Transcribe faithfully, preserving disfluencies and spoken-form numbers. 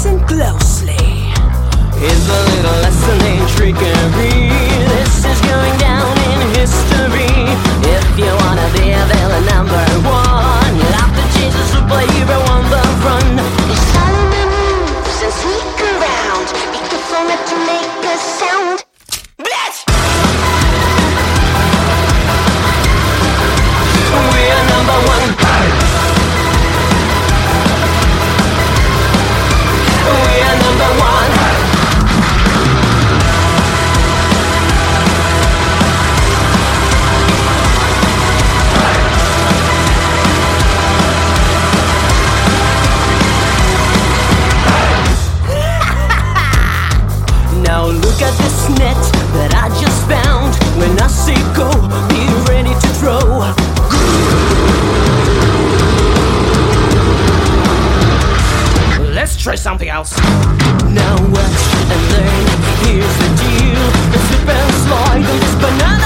listen closely. Here's a little lesson in trickery. This is going down in history. If you wanna be a villain number one, you'll have to chase a superhero on the run. There's solid moves and sneak around. Be careful not to make a sound. Bitch! We're number one. We're number one. Now look at this net that I just found. When I say go, be ready to throw. Let's try something else. Now watch and learn. Here's the deal. Slip and slide on this banana.